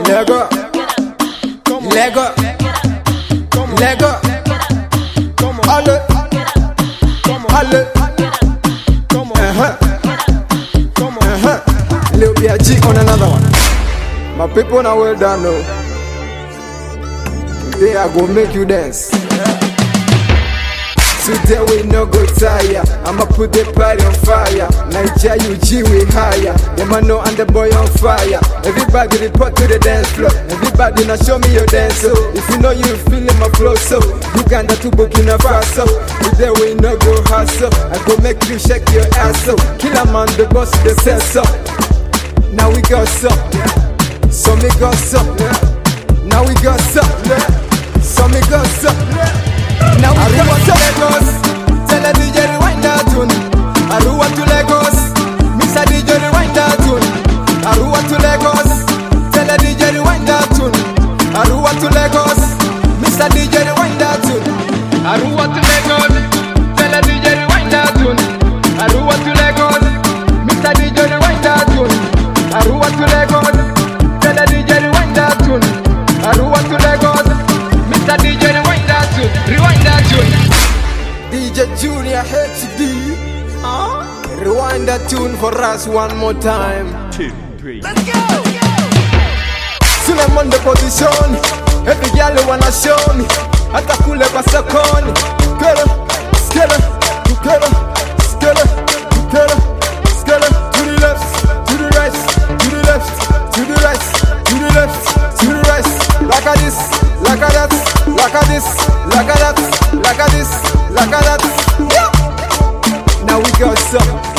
Lego, Lego, Lego, alle, alle, Lil B.I.G on another one. My people now well done now. Today I go make you dance. Today we no go tire. I'ma put the party on fire. Nigeria UG we higher. The man know and the boy on fire. Everybody report to the dance floor. Everybody now show me your dance. So if you know you feeling my flow, so Uganda to Burkina Faso. Today we no go hustle. I go make you shake your ass so. Killer man the boss the say so. Now we got some. So me got some. Now we got some. So me got some. Now we got some. Lagos, tell a DJ rewind that tune. Aruwa to Lagos, Mr. DJ rewind that tune. Aruwa to Lagos, tell a DJ rewind that tune. Aruwa to Lagos, Mr. DJ rewind that tune. Aruwa to Lagos, tell a DJ rewind that tune. Aruwa to Lagos, Mr. DJ rewind that tune. Aruwa to Lagos, tell a DJ rewind that tune. Aruwa to Lagos, Mr. DJ rewind that tune. Rewind that tune. DJ Junior HD, rewind that tune for us one more time. 2, 3. Let's go! Soon I'm on the position. Every girl wanna show me. Hata kule kwa sokoni. Skele, skele, skele, skele, skele, skele. To the left, to the right, to the left, to the right, to the left, to the right. Like a this, like a that, like a this, like a that, like a this, like a that. Yeah. Now we got some.